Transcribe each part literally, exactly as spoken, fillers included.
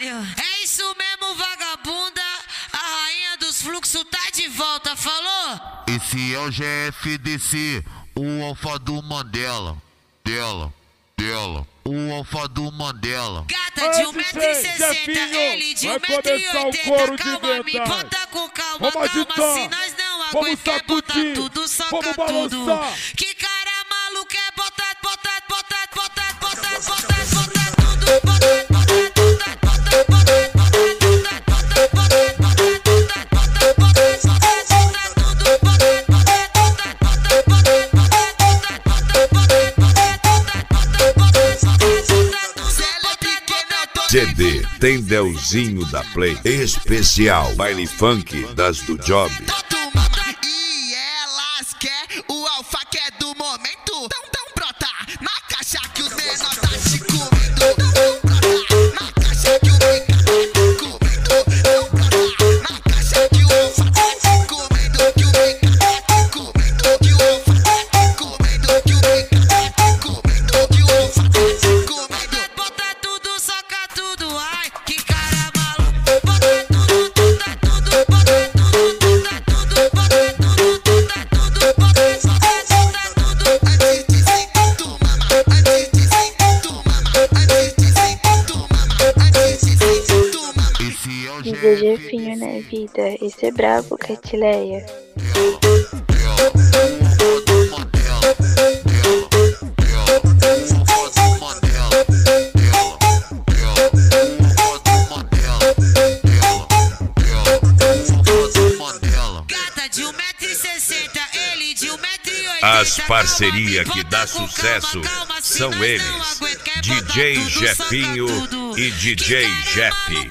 caralho. É isso mesmo, vagabunda. A rainha dos fluxos tá de volta, falou? Esse é o G F D C, o alfa do Mandela. Dela, dela, o alfa do Mandela. Gata de um metro e sessenta, ele de um metro e oitenta. Calma, me bota com calma, calma. Se nós não aguentar, bota tudo, soca tudo. Que cara maluco é botar, botar, botar, botar, botar, botar, botar tudo, botar, botar, botar, botar, botar, C D Tendelzinho da Play, especial baile funk das do Job. E elas quer o alfa que é do momento. Tão, tão brota na caixa que o menor tá te comendo. Tão, brota na caixa que o menor tá comendo. Tão, brota na caixa que o alfa tá te comendo. Que o menor tá comendo. Que o alfa tá comendo. Que o menor tá comendo. Que o alfa tá te comendo. bota tudo, soca tudo, ai, que cara maluco. Bota tudo, tudo, tudo, bota tudo, tudo, tudo, bota tudo, tudo, tudo, bota tudo, tudo, tudo. Antes de ser tu mama, antes de ser tu mama, antes de ser tu mama, antes de ser tu mama. Esse é o G Dizer F D C. Jefinho, né, vida? Esse é brabo, Catileia. Gata de um metro e sessenta, ele de um metro e oitenta. As parcerias que dá sucesso são eles, D J Jefinho e D J Jeff.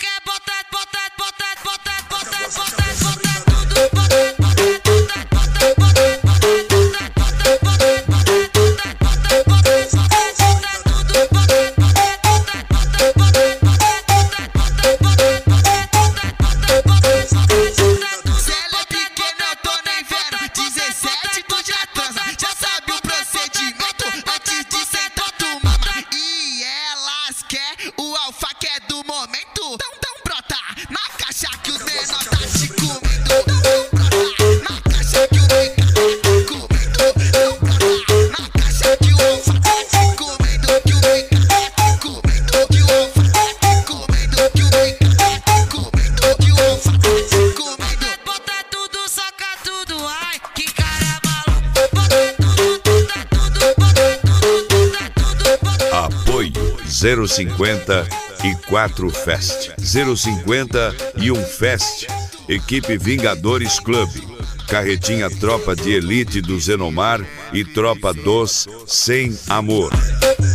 zero cinquenta e quatro Fest, zero cinquenta e um Fest, equipe Vingadores Club, carretinha Tropa de Elite do Zenomar e Tropa dos Sem Amor.